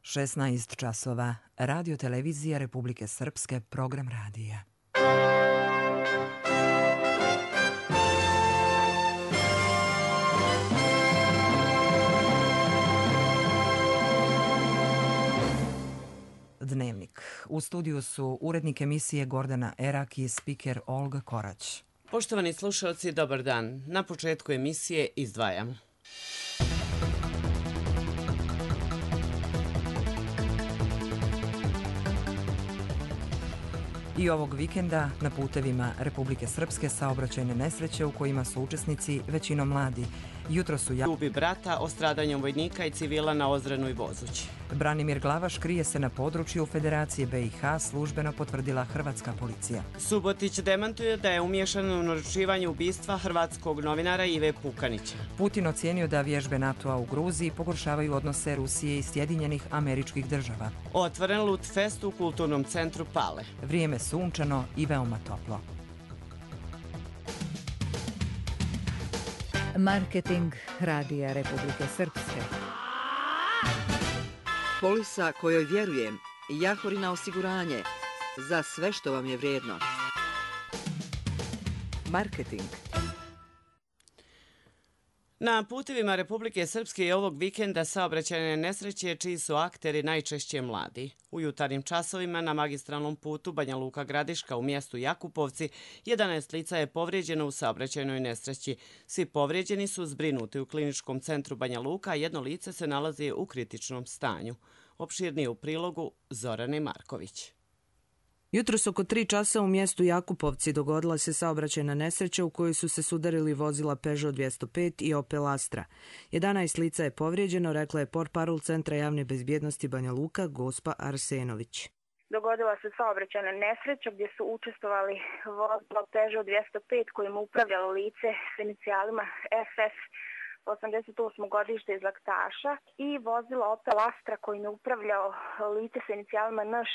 16 časova. Radio televizija Republike Srpske, program radija. Dnevnik. U studiju su urednik emisije Gordana Erak i spiker Olga Korać. Poštovani slušalci, dobar dan. Na početku emisije izdvajamo. I ovog vikenda na putevima Republike Srpske saobraćajne nesreće u kojima su učesnici većinom mladi. Jutro su Ljubi brata o stradanju vojnika i civila na Ozrenu i Vozući. Branimir Glavaš krije se na području Federacije BiH, službeno potvrdila hrvatska policija. Subotić demantuje da je umiješan u naručivanje ubistva hrvatskog novinara Ive Pukanića. Putin ocijenio da vježbe NATO-a u Gruziji pogoršavaju odnose Rusije i Sjedinjenih Američkih Država. Otvoren Lutfest u kulturnom centru Pale. Vrijeme sunčano i veoma toplo. Marketing Radija Republike Srpske. Polisa kojoj vjerujem, Jahorina osiguranje, za sve što vam je vrijedno. Marketing. Na putevima Republike Srpske je ovog vikenda saobraćajne nesreće čiji su akteri najčešće mladi. U jutarnjim časovima na magistralnom putu Banja Luka Gradiška u mjestu Jakupovci 11 lica je povrijeđeno u saobraćajnoj nesreći. Svi povrijeđeni su zbrinuti u kliničkom centru Banja Luka, a jedno lice se nalazi u kritičnom stanju. Opširnije u prilogu Zorane Marković. Jutros oko 3 časa u mjestu Jakupovci dogodila se saobraćajna nesreća u kojoj su se sudarili vozila Peugeot 205 i Opel Astra. 11 lica je povrijeđeno, rekla je portparol Centra javne bezbjednosti Banja Luka, Gospa Arsenović. Dogodila se saobraćajna nesreća gdje su učestvovali vozilo Peugeot 205 kojim upravljalo lice s inicijalima FS 88. godište iz Laktaša i vozilo Opel Astra kojim je upravljao lice s inicijalima NŠ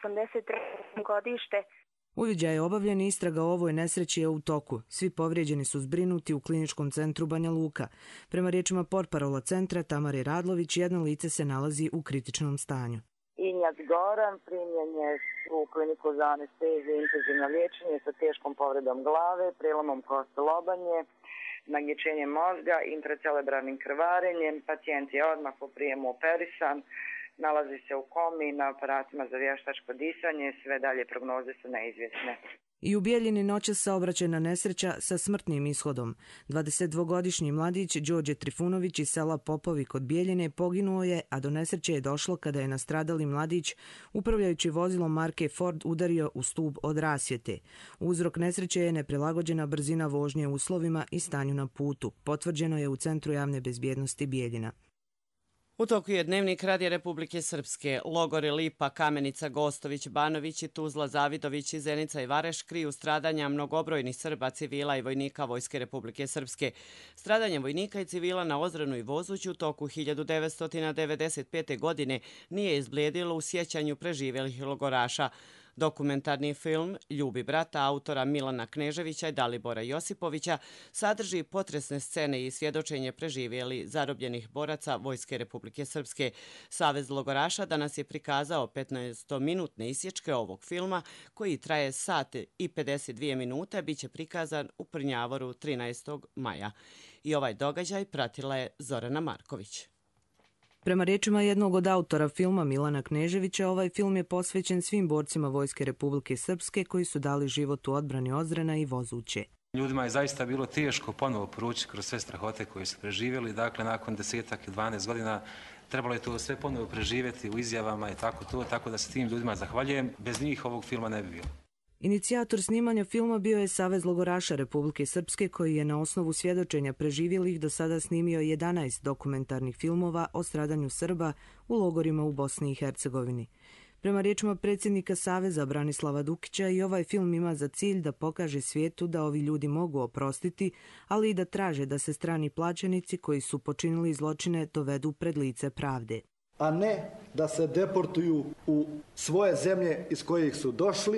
83. godište. Uviđaj je obavljen, istraga o ovoj nesreći je u toku. Svi povrijeđeni su zbrinuti u kliničkom centru Banja Luka. Prema riječima portparola centra Tamare Radlović, jedno lice se nalazi u kritičnom stanju. Injac Goran primljen je u kliniku za anesteziju i intenzivno liječenje sa teškom povredom glave, prelomom kosti lobanje, nagnječenjem mozga, intracerebralnim krvarenjem. Pacijent je odmah po prijemu operisan, nalazi se u komi na aparatima za vještačko disanje, sve dalje prognoze su neizvjesne. I u Bijeljini noćas saobraćajna nesreća sa smrtnim ishodom. 22-godišnji mladić Đorđe Trifunović iz sela Popovi kod Bijeljine poginuo je, a do nesreće je došlo kada je nastradali mladić upravljajući vozilom marke Ford udario u stub od rasvjete. Uzrok nesreće je neprilagođena brzina vožnje uslovima i stanju na putu. Potvrđeno je u Centru javne bezbjednosti Bijeljina. U toku je dnevnik Radija Republike Srpske. Logori Lipa, Kamenica, Gostović, Banović i Tuzla, Zavidović i Zenica i Vareš kriju stradanja mnogobrojnih Srba, civila i vojnika Vojske Republike Srpske. Stradanje vojnika i civila na Ozrenu i Vozuću u toku 1995. godine nije izblijedilo u sjećanju preživjelih logoraša. Dokumentarni film Ljubi brata autora Milana Kneževića i Dalibora Josipovića sadrži potresne scene i svjedočenje preživjeli zarobljenih boraca Vojske Republike Srpske. Savez logoraša danas je prikazao 15-minutne isječke ovog filma koji traje sat i 52 minute, bit će prikazan u Prnjavoru 13. maja. I ovaj događaj pratila je Zorana Marković. Prema riječima jednog od autora filma Milana Kneževića, ovaj film je posvećen svim borcima Vojske Republike Srpske koji su dali život u odbrani Ozrena i Vozuće. Ljudima je zaista bilo teško ponovo proći kroz sve strahote koje su preživjeli. Dakle, nakon 10 i 12 godina trebalo je to sve ponovo preživjeti u izjavama i tako da se tim ljudima zahvaljujem. Bez njih ovog filma ne bi bilo. Inicijator snimanja filma bio je Savez logoraša Republike Srpske koji je na osnovu svjedočenja preživjelih do sada snimio 11 dokumentarnih filmova o stradanju Srba u logorima u Bosni i Hercegovini. Prema riječima predsjednika Saveza Branislava Dukića, i ovaj film ima za cilj da pokaže svijetu da ovi ljudi mogu oprostiti, ali i da traže da se strani plaćenici koji su počinili zločine dovedu pred lice pravde. A ne da se deportuju u svoje zemlje iz kojih su došli,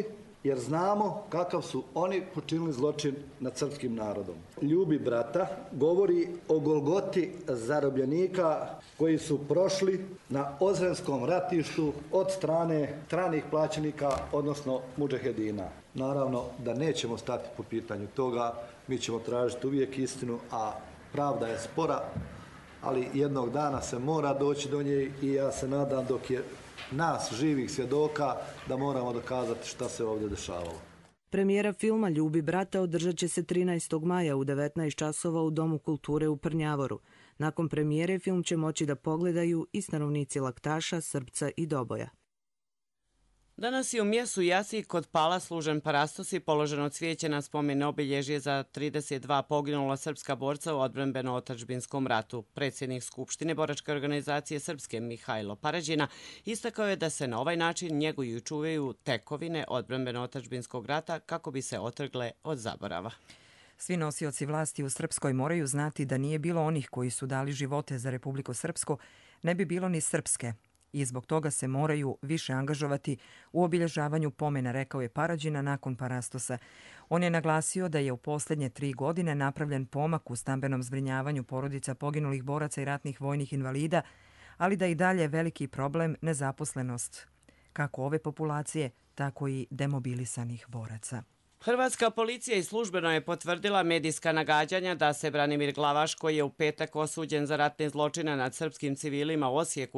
jer znamo kakav su oni počinili zločin nad srpskim narodom. Ljubi brata govori o golgoti zarobljenika koji su prošli na Ozrenskom ratištu od strane stranih plaćenika, odnosno mudžahedina. Naravno da nećemo stati po pitanju toga, mi ćemo tražiti uvijek istinu, a pravda je spora, ali jednog dana se mora doći do nje i ja se nadam dok je nas živih svjedoka da moramo dokazati šta se ovdje dešavalo. Premijera filma Ljubi brata održat će se 13. maja u 19 časova u Domu kulture u Prnjavoru. Nakon premijere film će moći da pogledaju i stanovnici Laktaša, Srpca i Doboja. Danas je u mjestu Jasi kod Pala služen parastos i položeno cvijeće na spomen obilježje za 32 poginula srpska borca u odbrambeno-otadžbinskom ratu. Predsjednik Skupštine boračke organizacije Srpske Mihajlo Parađina istakao je da se na ovaj način njeguju i čuvaju tekovine odbrambeno-otadžbinskog rata kako bi se otrgle od zaborava. Svi nosioci vlasti u Srpskoj moraju znati da nije bilo onih koji su dali živote za Republiku Srpsku, ne bi bilo ni Srpske. I zbog toga se moraju više angažovati u obilježavanju pomena, rekao je Parađina nakon parastosa. On je naglasio da je u posljednje 3 godine napravljen pomak u stambenom zbrinjavanju porodica poginulih boraca i ratnih vojnih invalida, ali da i dalje veliki problem nezaposlenost, kako ove populacije, tako i demobilisanih boraca. Hrvatska policija i službeno je potvrdila medijska nagađanja da se Branimir Glavaš, koji je u petak osuđen za ratne zločine nad srpskim civilima u Osijeku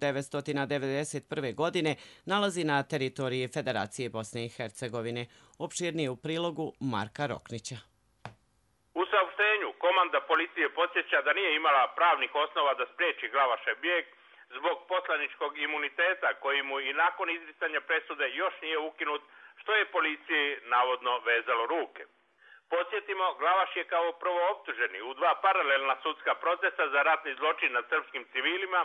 1991. godine, nalazi na teritoriji Federacije Bosne i Hercegovine. Opširnije u prilogu Marka Roknića. U saopštenju komanda policije podsjeća da nije imala pravnih osnova da spriječi Glavašev bijeg zbog poslaničkog imuniteta koji mu i nakon izricanja presude još nije ukinut, što je policiji navodno vezalo ruke. Podsjetimo, Glavaš je kao prvooptuženi u 2 paralelna sudska procesa za ratni zločin nad srpskim civilima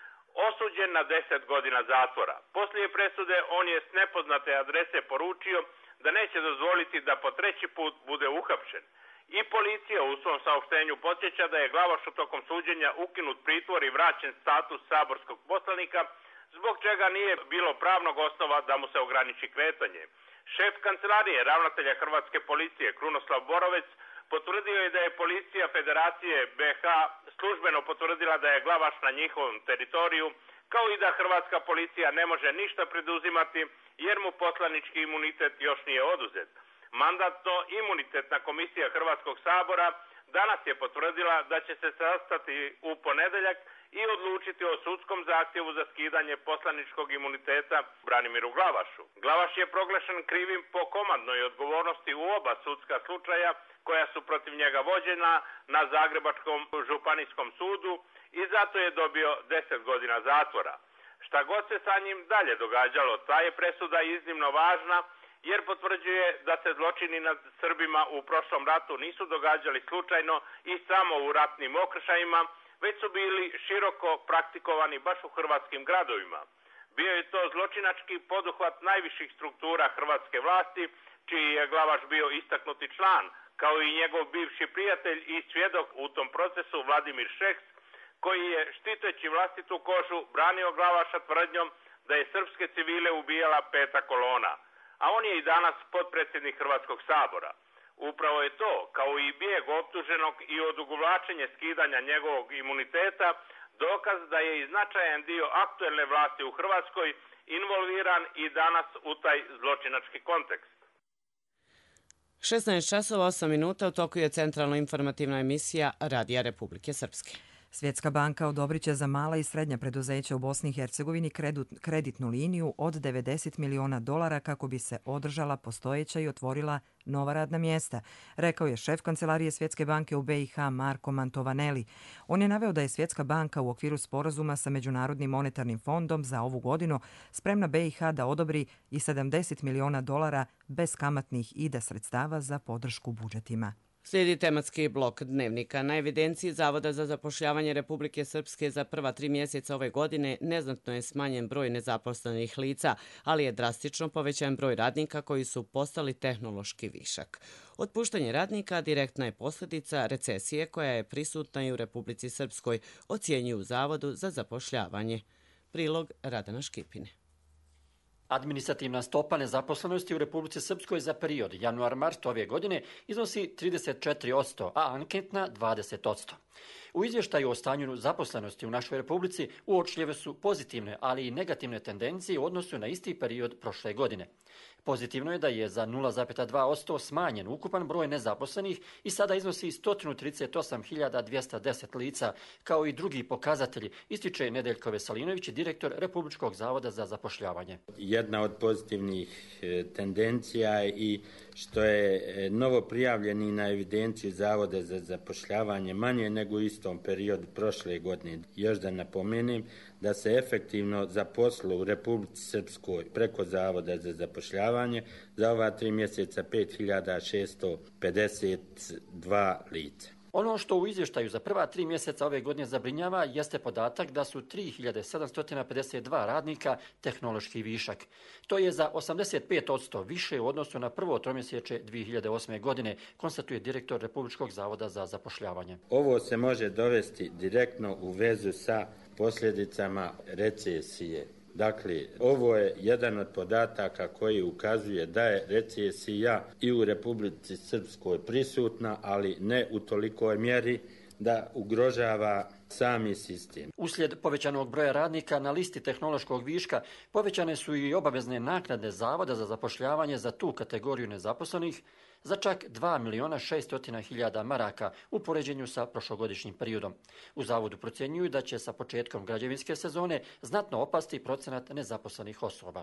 osuđen na 10 godina zatvora. Poslije presude on je s nepoznate adrese poručio da neće dozvoliti da po 3. put bude uhapšen. I policija u svom saopštenju podsjeća da je Glavašu tokom suđenja ukinut pritvor i vraćen status saborskog poslanika, zbog čega nije bilo pravnog osnova da mu se ograniči kretanje. Šef kancelarije ravnatelja Hrvatske policije Krunoslav Borovec potvrdio je da je policija Federacije BiH službeno potvrdila da je Glavaš na njihovom teritoriju, kao i da hrvatska policija ne može ništa preduzimati jer mu poslanički imunitet još nije oduzet. Mandatno-imunitetna komisija Hrvatskog sabora danas je potvrdila da će se sastati u ponedeljak i odlučiti o sudskom zahtjevu za skidanje poslaničkog imuniteta Branimiru Glavašu. Glavaš je proglašen krivim po komandnoj odgovornosti u oba sudska slučaja koja su protiv njega vođena na Zagrebačkom županijskom sudu i zato je dobio 10 godina zatvora. Šta god se sa njim dalje događalo, ta je presuda iznimno važna jer potvrđuje da se zločini nad Srbima u prošlom ratu nisu događali slučajno i samo u ratnim okršajima, već su bili široko praktikovani baš u hrvatskim gradovima. Bio je to zločinački poduhvat najviših struktura hrvatske vlasti, čiji je Glavaš bio istaknuti član, kao i njegov bivši prijatelj i svjedok u tom procesu Vladimir Šeks, koji je štiteći vlastitu kožu branio Glavaša tvrdnjom da je srpske civile ubijala 5. kolona. A on je i danas potpredsjednik Hrvatskog sabora. Upravo je to, kao i bijeg optuženog i odugovlačenje skidanja njegovog imuniteta, dokaz da je i značajan dio aktuelne vlasti u Hrvatskoj involviran i danas u taj zločinački kontekst. 16 časova 8 minuta u toku je centralno informativna emisija Radija Republike Srpske. Svjetska banka odobrit će za mala i srednja preduzeća u Bosni i Hercegovini kreditnu liniju od $90 miliona kako bi se održala postojeća i otvorila nova radna mjesta, rekao je šef kancelarije Svjetske banke u BiH Marko Mantovaneli. On je naveo da je Svjetska banka u okviru sporazuma sa Međunarodnim monetarnim fondom za ovu godinu spremna BiH da odobri i $70 miliona bez kamatnih ida sredstava za podršku budžetima. Slijedi tematski blok dnevnika. Na evidenciji Zavoda za zapošljavanje Republike Srpske za prva 3 mjeseca ove godine neznatno je smanjen broj nezaposlenih lica, ali je drastično povećan broj radnika koji su postali tehnološki višak. Otpuštanje radnika direktna je posljedica recesije koja je prisutna i u Republici Srpskoj, ocjenjuju u Zavodu za zapošljavanje. Prilog Radana Škipine. Administrativna stopa nezaposlenosti u Republici Srpskoj za period januar-mart ove godine iznosi 34%, a anketna 20%. U izvještaju o stanju zaposlenosti u našoj Republici uočljive su pozitivne, ali i negativne tendencije u odnosu na isti period prošle godine. Pozitivno je da je za 0,2% smanjen ukupan broj nezaposlenih i sada iznosi 138.210 lica, kao i drugi pokazatelji, ističe Nedeljko Veselinović, direktor Republičkog zavoda za zapošljavanje. Jedna od pozitivnih tendencija i što je novo prijavljeni na evidenciju Zavoda za zapošljavanje manje nego u istom periodu prošle godine. Još da napomenem da se efektivno zaposlilo u Republici Srpskoj preko Zavoda za zapošljavanje za ova 3 mjeseca 5.652 lica. Ono što u izvještaju za prva 3 mjeseca ove godine zabrinjava jeste podatak da su 3.752 radnika tehnološki višak. To je za 85% više u odnosu na prvo tromjesečje 2008. godine, konstatuje direktor Republičkog zavoda za zapošljavanje. Ovo se može dovesti direktno u vezu sa posljedicama recesije. Dakle, ovo je jedan od podataka koji ukazuje da je recesija i u Republici Srpskoj prisutna, ali ne u tolikoj mjeri da ugrožava sami sistem. Uslijed povećanog broja radnika na listi tehnološkog viška povećane su i obavezne naknade Zavoda za zapošljavanje za tu kategoriju nezaposlenih za čak 2.600.000 maraka u poređenju sa prošlogodišnjim periodom. U Zavodu procjenjuju da će sa početkom građevinske sezone znatno opasti procenat nezaposlenih osoba.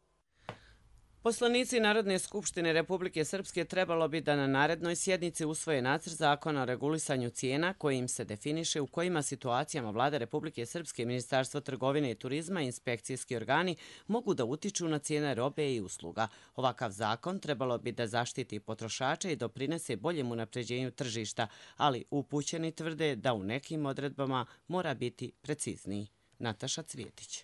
Poslanici Narodne skupštine Republike Srpske trebalo bi da na narednoj sjednici usvoje nacrt zakona o regulisanju cijena kojim se definiše u kojima situacijama Vlada Republike Srpske, Ministarstvo trgovine i turizma i inspekcijski organi mogu da utiču na cijene robe i usluga. Ovakav zakon trebalo bi da zaštiti potrošače i doprinese boljem unapređenju tržišta, ali upućeni tvrde da u nekim odredbama mora biti precizniji. Nataša Cvjetić.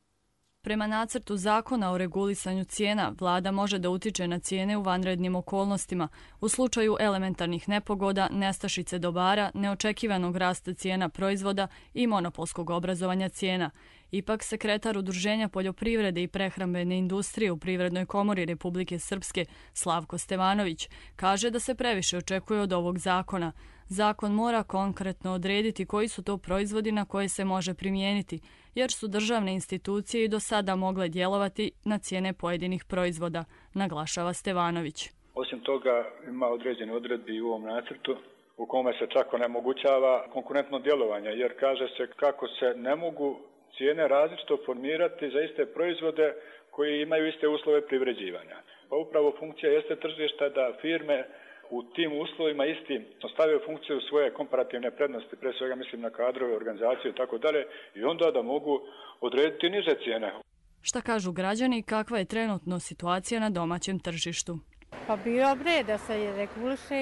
Prema nacrtu zakona o regulisanju cijena, vlada može da utiče na cijene u vanrednim okolnostima, u slučaju elementarnih nepogoda, nestašice dobara, neočekivanog rasta cijena proizvoda i monopolskog obrazovanja cijena. Ipak, sekretar Udruženja poljoprivrede i prehrambene industrije u Privrednoj komori Republike Srpske, Slavko Stevanović, kaže da se previše očekuje od ovog zakona. Zakon mora konkretno odrediti koji su to proizvodi na koje se može primijeniti, jer su državne institucije i do sada mogle djelovati na cijene pojedinih proizvoda, naglašava Stevanović. Osim toga, ima određene odredbi u ovom nacrtu u kome se čak onemogućava konkurentno djelovanje, jer kaže se kako se ne mogu cijene različito formirati za iste proizvode koji imaju iste uslove privređivanja. Pa upravo funkcija jeste tržišta da firme u tim uslovima istim stavljaju funkciju svoje komparativne prednosti, pre svega mislim na kadrove, organizaciju i tako dalje, i onda da mogu odrediti niže cijene. Šta kažu građani, kakva je trenutno situacija na domaćem tržištu? Pa bilo bre da se reguliše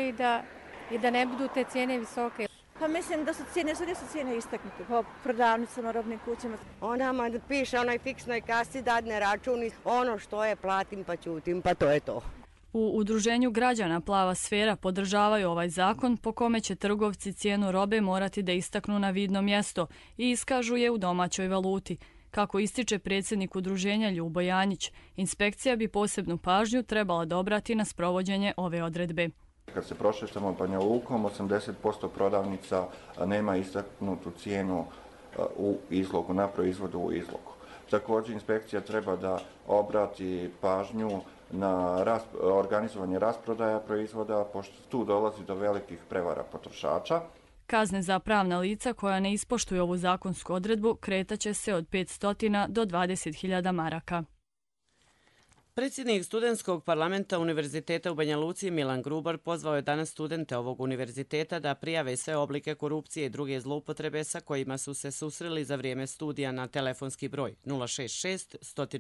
i da ne budu te cijene visoke. Pa mislim da su cijene istaknute po prodavnicama, robnim kućama. Onama piše onoj fiksnoj kasi, dadne račun i ono što je platim pa ćutim, pa to je to. U Udruženju građana Plava sfera podržavaju ovaj zakon po kome će trgovci cijenu robe morati da istaknu na vidno mjesto i iskažu je u domaćoj valuti. Kako ističe predsjednik udruženja Ljubo Janjić, inspekcija bi posebnu pažnju trebala da obrati na sprovođenje ove odredbe. Kad se prošećemo Banja Lukom, 80% prodavnica nema istaknutu cijenu u izlogu, na proizvodu u izlogu. Također inspekcija treba da obrati pažnju na organizovanje rasprodaja proizvoda, pošto tu dolazi do velikih prevara potrošača. Kazne za pravna lica koja ne ispoštuju ovu zakonsku odredbu kretaće se od 500 do 20.000 maraka. Predsjednik studentskog parlamenta Univerziteta u Banja Luci Milan Grubar pozvao je danas studente ovog univerziteta da prijave sve oblike korupcije i druge zloupotrebe sa kojima su se susreli za vrijeme studija na telefonski broj 066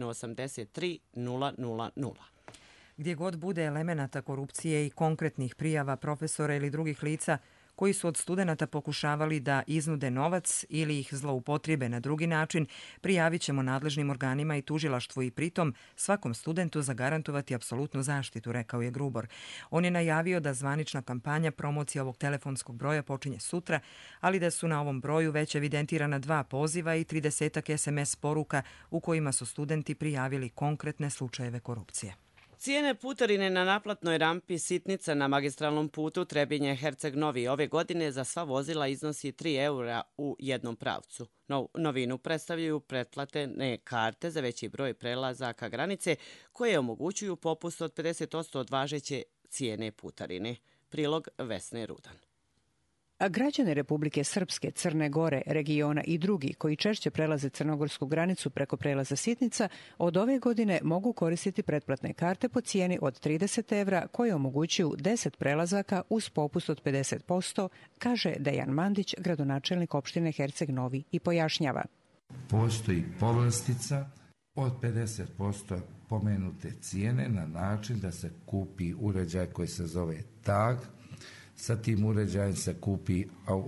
183 000. Gdje god bude elemenata korupcije i konkretnih prijava profesora ili drugih lica, koji su od studenata pokušavali da iznude novac ili ih zloupotrebe na drugi način, prijavit ćemo nadležnim organima i tužilaštvu i pritom svakom studentu zagarantovati apsolutnu zaštitu, rekao je Grubor. On je najavio da zvanična kampanja promocije ovog telefonskog broja počinje sutra, ali da su na ovom broju već evidentirana 2 poziva i 30 SMS poruka u kojima su studenti prijavili konkretne slučajeve korupcije. Cijene putarine na naplatnoj rampi Sitnica na magistralnom putu Trebinje-Herceg Novi ove godine za sva vozila iznosi 3 eura u jednom pravcu. Novinu predstavljaju pretplatne karte za veći broj prelazaka granice koje omogućuju popust od 50% od važeće cijene putarine. Prilog Vesne Rudan. A građani Republike Srpske, Crne Gore, regiona i drugi koji češće prelaze crnogorsku granicu preko prelaza Sitnica od ove godine mogu koristiti pretplatne karte po cijeni od 30 evra koje omogućuju 10 prelazaka uz popust od 50%, kaže Dejan Mandić, gradonačelnik opštine Herceg Novi i pojašnjava. Postoji povlastica od 50% pomenute cijene na način da se kupi uređaj koji se zove tag. Sa tim uređajem se kupi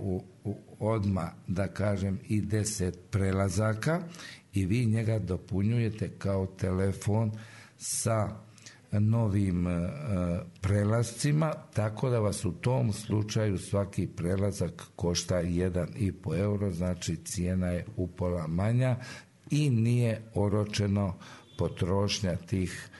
odmah, da kažem, i 10 prelazaka i vi njega dopunjujete kao telefon sa novim prelazcima, tako da vas u tom slučaju svaki prelazak košta 1,5 euro, znači cijena je upola manja i nije oročeno potrošnja tih,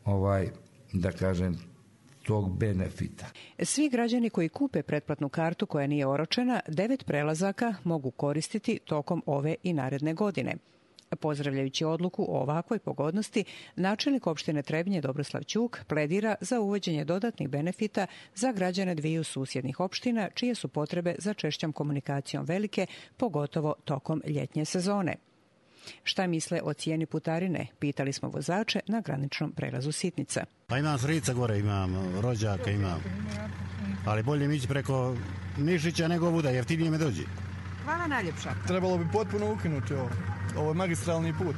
da kažem, tog benefita. Svi građani koji kupe pretplatnu kartu koja nije oročena, 9 prelazaka mogu koristiti tokom ove i naredne godine. Pozdravljajući odluku o ovakvoj pogodnosti, načelnik opštine Trebinje Dobroslav Ćuk pledira za uvođenje dodatnih benefita za građane dviju susjednih opština, čije su potrebe za češćom komunikacijom velike, pogotovo tokom ljetnje sezone. Šta misle o cijeni putarine? Pitali smo vozače na graničnom prelazu Sitnica. Pa imam strica gore, imam rođaka, imam. Ali bolje mi ići preko Nišića nego ovuda, jeftinije me dođi. Hvala najljepša. Trebalo bi potpuno ukinuti ovo. Ovo je magistralni put.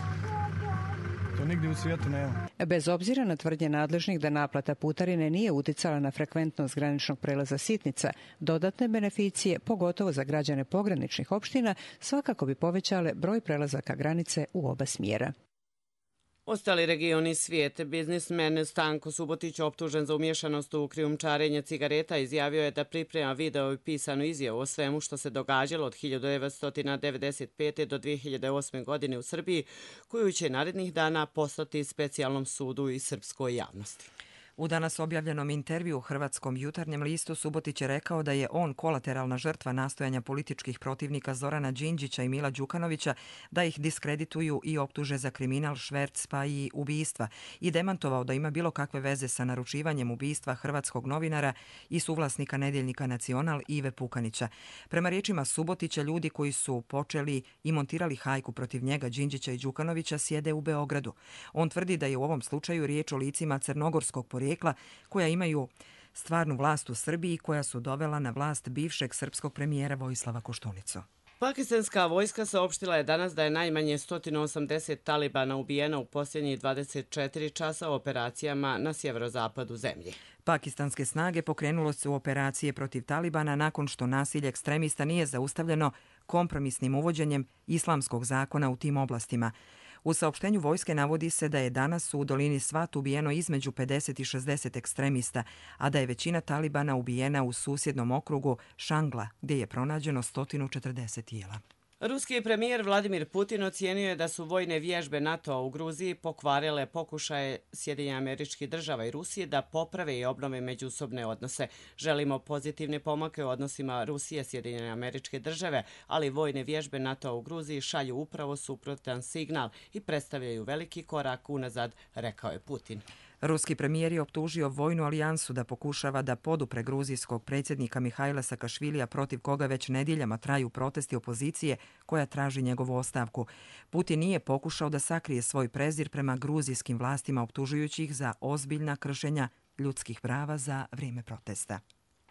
To nigdje u svijetu nema. Bez obzira na tvrdnje nadležnih da naplata putarine nije uticala na frekventnost graničnog prelaza Sitnica, dodatne beneficije, pogotovo za građane pograničnih opština, svakako bi povećale broj prelazaka granice u oba smjera. Ostali regioni svijete, biznismen Stanko Subotić, optužen za umješanost u krijumčarenje cigareta, izjavio je da priprema video i pisanu izjavu o svemu što se događalo od 1995. do 2008. godine u Srbiji, koju će narednih dana poslati specijalnom sudu i srpskoj javnosti. U danas objavljenom intervju u Hrvatskom jutarnjem listu Subotić je rekao da je on kolateralna žrtva nastojanja političkih protivnika Zorana Đinđića i Mila Đukanovića da ih diskredituju i optuže za kriminal, šverc pa i ubistva i demantovao da ima bilo kakve veze sa naručivanjem ubistva hrvatskog novinara i suvlasnika nedjeljnika Nacional Ive Pukanića. Prema riječima Subotića, ljudi koji su počeli i montirali hajku protiv njega, Đinđića i Đukanovića, sjede u Beogradu. On tvrdi da je u ovom slučaju riječ o licima crnogorskog porijekla koja imaju stvarnu vlast u Srbiji, koja su dovela na vlast bivšeg srpskog premijera Vojislava Koštunicu. Pakistanska vojska saopštila je danas da je najmanje 180 talibana ubijeno u posljednjih 24 časa u operacijama na sjeverozapadu zemlje. Pakistanske snage pokrenulo su operacije protiv talibana nakon što nasilje ekstremista nije zaustavljeno kompromisnim uvođenjem islamskog zakona u tim oblastima. U saopštenju vojske navodi se da je danas u dolini Svat ubijeno između 50 i 60 ekstremista, a da je većina talibana ubijena u susjednom okrugu Šangla, gdje je pronađeno 140 tijela. Ruski premijer Vladimir Putin ocijenio je da su vojne vježbe NATO-a u Gruziji pokvarile pokušaje Sjedinjenih Američkih Država i Rusije da poprave i obnove međusobne odnose. Želimo pozitivne pomake u odnosima Rusije i Sjedinjene Američke Države, ali vojne vježbe NATO-a u Gruziji šalju upravo suprotan signal i predstavljaju veliki korak unazad, rekao je Putin. Ruski premijer je optužio vojnu alijansu da pokušava da podupre gruzijskog predsjednika Mihajla Sakašvilija, protiv koga već nedjeljama traju protesti opozicije koja traži njegovu ostavku. Putin nije pokušao da sakrije svoj prezir prema gruzijskim vlastima, optužujući ih za ozbiljna kršenja ljudskih prava za vrijeme protesta.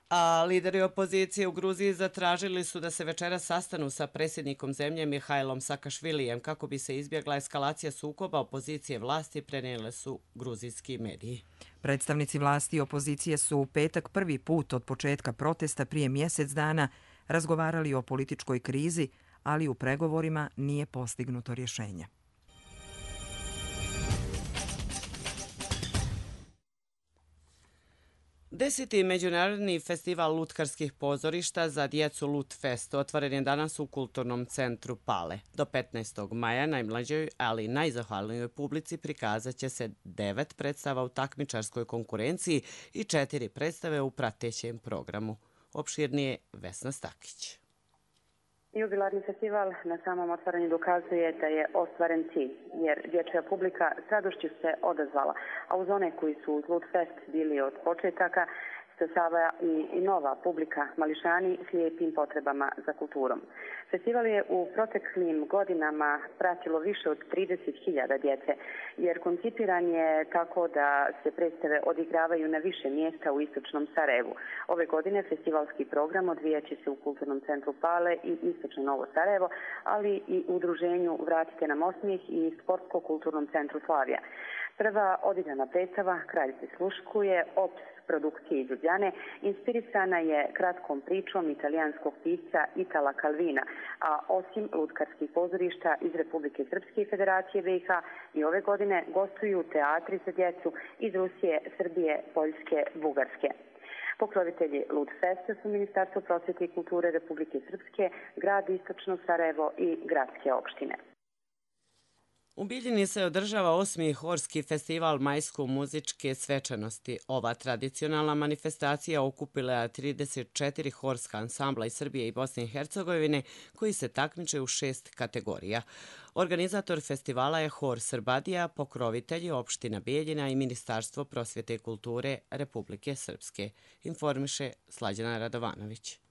A lideri opozicije u Gruziji zatražili su da se večeras sastanu sa predsjednikom zemlje Mihajlom Sakašvilijem kako bi se izbjegla eskalacija sukoba opozicije vlasti, prenijele su gruzijski mediji. Predstavnici vlasti i opozicije su u petak prvi put od početka protesta prije mjesec dana razgovarali o političkoj krizi, ali u pregovorima nije postignuto rješenje. Deseti međunarodni festival lutkarskih pozorišta za djecu Lutfest otvoren je danas u Kulturnom centru Pale. Do 15. maja najmlađoj, ali najzahvalnijoj publici prikazat će se 9 predstava u takmičarskoj konkurenciji i 4 predstave u pratećem programu. Opširnije Vesna Stakić. Jubilarni festival na samom otvaranju dokazuje da je ostvaren cilj, jer dječja publika s radošću se odazvala, a uz one koji su uz Lutfest bili od početaka, stasava i nova publika, mališani s lijepim potrebama za kulturom. Festival je u proteklim godinama pratilo više od 30.000 djece, jer koncipiran je tako da se predstave odigravaju na više mjesta u istočnom Sarajevu. Ove godine festivalski program odvijaće se u Kulturnom centru Pale i istočno Novo Sarajevo, ali i u udruženju Vratite nam osmijeh i Sportsko-kulturnom centru Slavija. Prva odigrana predstava Kralj prisluškuje ops produkcije iz Ljubljane inspirisana je kratkom pričom italijanskog pisca Itala Calvina, a osim lutkarskih pozorišta iz Republike Srpske i Federacije BiH i ove godine gostuju teatri za djecu iz Rusije, Srbije, Poljske, Bugarske. Pokrovitelji Lutfesta su Ministarstvo prosvjete i kulture Republike Srpske, grad Istočno Sarajevo i gradske opštine. U Bijeljini se održava 8. horski festival majsko-muzičke svečanosti. Ova tradicionalna manifestacija okupila je 34 horska ansambla iz Srbije i Bosne i Hercegovine koji se takmiče u 6 kategorija. Organizator festivala je Hor Srbadija, pokrovitelji opština Bijeljina i Ministarstvo prosvjete i kulture Republike Srpske, informiše Slađana Radovanović.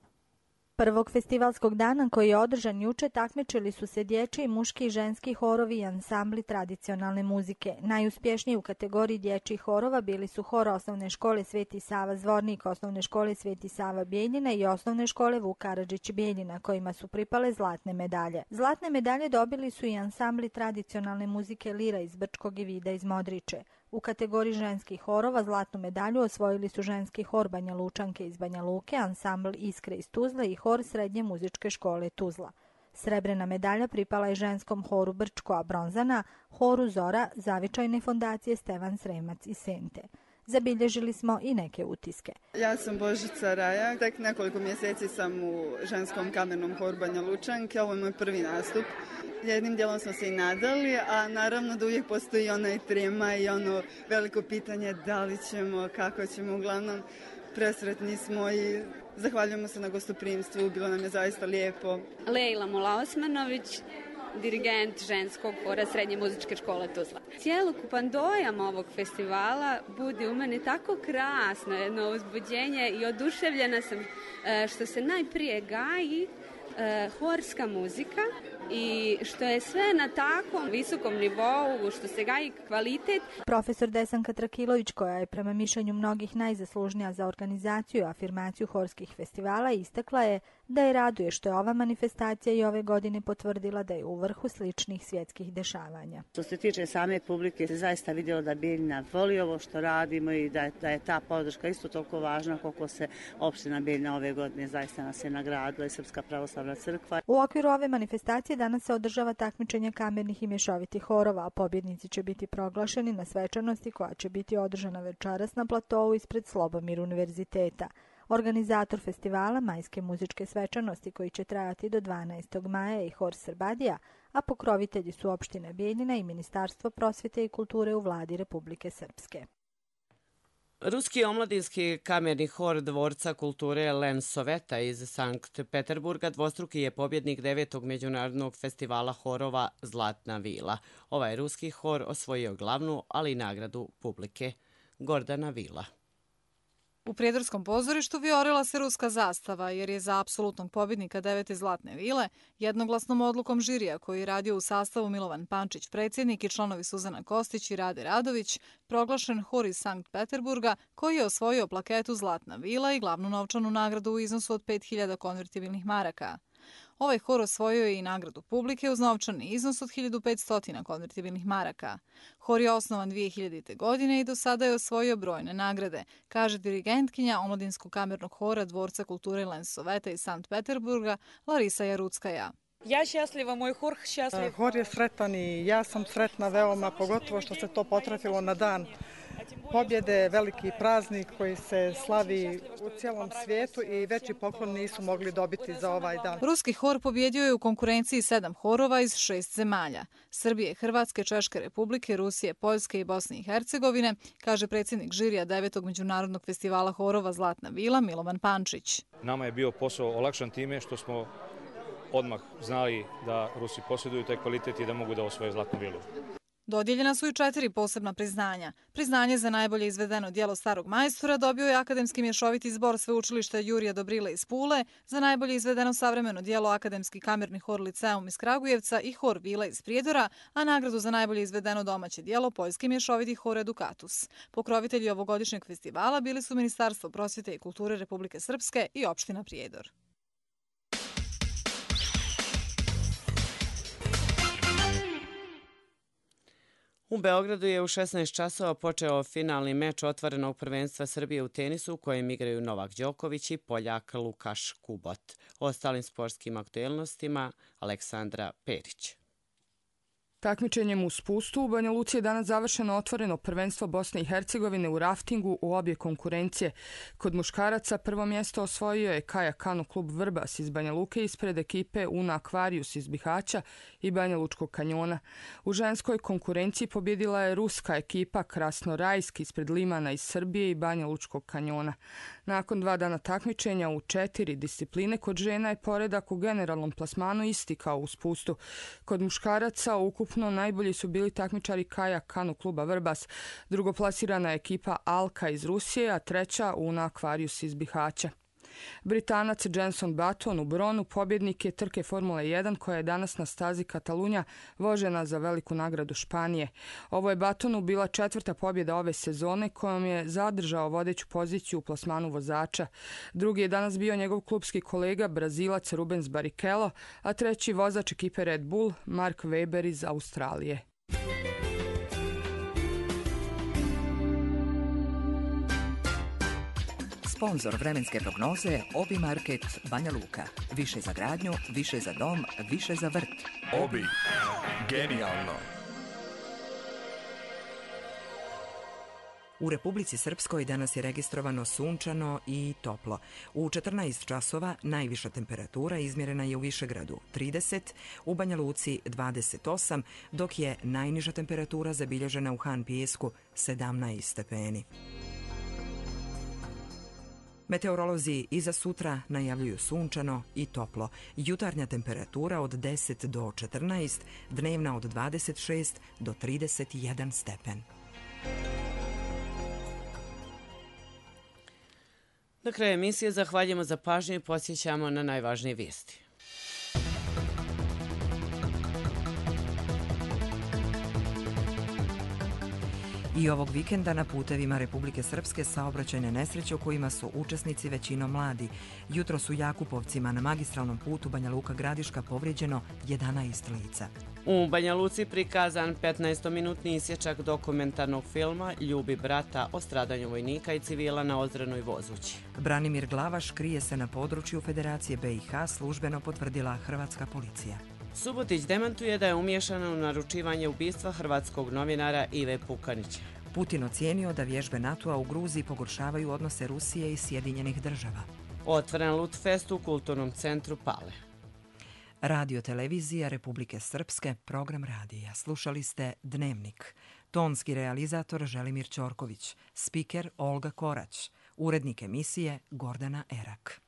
Prvog festivalskog dana koji je održan juče takmičili su se dječji, muški i ženski horovi i ansambli tradicionalne muzike. Najuspješniji u kategoriji dječjih horova bili su hor osnovne škole Sveti Sava Zvornik, osnovne škole Sveti Sava Bijeljina i osnovne škole Vuk Karadžić Bijeljina, kojima su pripale zlatne medalje. Zlatne medalje dobili su i ansambli tradicionalne muzike Lira iz Brčkog i Vida iz Modriče. U kategoriji ženskih horova zlatnu medalju osvojili su ženski hor Banja Lučanke iz Banja Luke, ansambl Iskre iz Tuzle i hor Srednje muzičke škole Tuzla. Srebrena medalja pripala je ženskom horu Brčko, a bronzana horu Zora Zavičajne fondacije Stevan Sremac iz Sente. Zabilježili smo i neke utiske. Ja sam Božica Raja, tek nekoliko mjeseci sam u ženskom kamernom horu Banja Lučanke, ovo je moj prvi nastup. Jednim dijelom smo se i nadali, a naravno da uvijek postoji ona trema i ono veliko pitanje da li ćemo, kako ćemo, uglavnom presretni smo i zahvaljujemo se na gostoprimstvu, bilo nam je zaista lijepo. Lejla Mula-Osmanović, dirigent ženskog hora Srednje muzičke škole Tuzla. Cijelokupan dojam ovog festivala budi u meni tako krasno jedno uzbuđenje i oduševljena sam što se najprije gaji horska muzika i što je sve na takvom visokom nivou, što se gaji kvalitet. Profesor Desanka Trakilović, koja je prema mišljenju mnogih najzaslužnija za organizaciju i afirmaciju horskih festivala, istakla je da je raduje što je ova manifestacija i ove godine potvrdila da je u vrhu sličnih svjetskih dešavanja. Što se tiče same publike, se zaista vidjelo da Bijeljina voli ovo što radimo i da je ta podrška isto toliko važna koliko se opština Bijeljina ove godine zaista nas je nagradila i Srpska pravoslavna crkva. U okviru ove manifestacije danas se održava takmičenje kamernih i mješovitih horova, a pobjednici će biti proglašeni na svečanosti koja će biti održana večeras na platovu ispred Slobomir univerziteta. Organizator festivala Majske muzičke svečanosti koji će trajati do 12. maja i Hor Srbadija, a pokrovitelji su opština Bijeljina i Ministarstvo prosvjete i kulture u vladi Republike Srpske. Ruski omladinski kamerni hor Dvorca kulture Len Soveta iz Sankt Peterburga dvostruki je pobjednik 9. međunarodnog festivala horova Zlatna vila. Ovaj ruski hor osvojio glavnu, ali i nagradu publike. Gordana Vila. U Prijedorskom pozorištu viorila se ruska zastava jer je za apsolutnog pobjednika 9. Zlatne vile jednoglasnom odlukom žirija koji je radio u sastavu Milovan Pančić, predsjednik i članovi Suzana Kostić i Rade Radović, proglašen hor iz Sankt Peterburga koji je osvojio plaketu Zlatna vila i glavnu novčanu nagradu u iznosu od 5.000 konvertibilnih maraka. Ovaj hor osvojio je i nagradu publike uz novčani iznos od 1500 konvertibilnih maraka. Hor je osnovan 2000. godine i do sada je osvojio brojne nagrade, kaže dirigentkinja Omladinskog kamernog hora Dvorca kulture Lensoveta iz Sankt Peterburga Larisa Jaruckaja. Ja šťastljiva, moj hor šťastljiv. Hor je sretan i ja sam sretna veoma, pogotovo što se to potrafilo na dan pobjede, veliki praznik koji se slavi u cijelom svijetu i veći poklon nisu mogli dobiti za ovaj dan. Ruski hor pobjedio je u konkurenciji 7 horova iz 6 zemalja. Srbije, Hrvatske, Češke republike, Rusije, Poljske i Bosne i Hercegovine, kaže predsjednik žirija 9. međunarodnog festivala horova Zlatna vila Milovan Pančić. Nama je bio posao olakšan time što smo odmah znali da Rusi posjeduju taj kvalitet i da mogu da osvoje Zlatnu vilu. Dodijeljena su i 4 posebna priznanja. Priznanje za najbolje izvedeno djelo starog majstora dobio je Akademski mješoviti zbor sveučilišta Jurija Dobrile iz Pule, za najbolje izvedeno savremeno djelo Akademski kamerni hor Liceum iz Kragujevca i hor Vila iz Prijedora, a nagradu za najbolje izvedeno domaće djelo Poljski mješoviti hor Edukatus. Pokrovitelji ovogodišnjeg festivala bili su Ministarstvo prosvjete i kulture Republike Srpske i opština Prijedor. U Beogradu je u 16 časova počeo finalni meč otvorenog prvenstva Srbije u tenisu u kojem igraju Novak Đoković i Poljak Lukaš Kubot. O ostalim sportskim aktuelnostima Aleksandra Perić. Takmičenjem u spustu u Banja Luci je danas završeno otvoreno prvenstvo Bosne i Hercegovine u raftingu u obje konkurencije. Kod muškaraca prvo mjesto osvojio je Kaja Kano klub Vrbas iz Banja Luke ispred ekipe Una Aquarius iz Bihaća i Banja Lučkog kanjona. U ženskoj konkurenciji pobjedila je ruska ekipa Krasnorajsk ispred Limana iz Srbije i Banja Lučkog kanjona. Nakon 2 dana takmičenja u 4 discipline kod žena je poredak u generalnom plasmanu isti kao u spustu. Kod muškaraca ukupno najbolji su bili takmičari Kaja Kano kluba Vrbas, drugoplasirana ekipa Alka iz Rusije, a treća Una Aquarius iz Bihaća. Britanac Jenson Button u bronu pobjednik je trke Formule 1 koja je danas na stazi Katalunja vožena za veliku nagradu Španije. Ovo je Buttonu bila 4. pobjeda ove sezone kojom je zadržao vodeću poziciju u plasmanu vozača. Drugi je danas bio njegov klubski kolega Brazilac Rubens Barrichello, a treći vozač ekipe Red Bull Mark Webber iz Australije. Sponzor vremenske prognoze Obi Market Banja Luka. Više za gradnju, više za dom, više za vrt. Obi. Genijalno. U Republici Srpskoj danas je registrovano sunčano i toplo. U 14 časova najviša temperatura izmjerena je u Višegradu 30, u Banja Luci 28, dok je najniža temperatura zabilježena u Han Pijesku 17 stepeni. Meteorolozi i za sutra najavljuju sunčano i toplo. Jutarnja temperatura od 10 do 14, dnevna od 26 do 31 stepen. Na kraju emisije zahvaljujemo za pažnju i podsjećamo na najvažnije vijesti. I ovog vikenda na putevima Republike Srpske saobraćajne nesreće u kojima su učesnici većinom mladi. Jutro su Jakupovcima na magistralnom putu Banja Luka Gradiška povrijeđeno 11 lica. U Banja Luci prikazan 15-minutni isječak dokumentarnog filma Ljubi brata o stradanju vojnika i civila na Ozrenoj vozući. Branimir Glavaš krije se na području Federacije BiH, službeno potvrdila hrvatska policija. Subotić demantuje da je umiješana u naručivanje ubistva hrvatskog novinara Ive Pukanića. Putin ocijenio da vježbe NATO-a u Gruziji pogoršavaju odnose Rusije i Sjedinjenih država. Otvoren Lutfest u kulturnom centru Pale. Radio televizija Republike Srpske, program radija. Slušali ste Dnevnik. Tonski realizator Želimir Ćorković. Spiker Olga Korać. Urednik emisije Gordana Erak.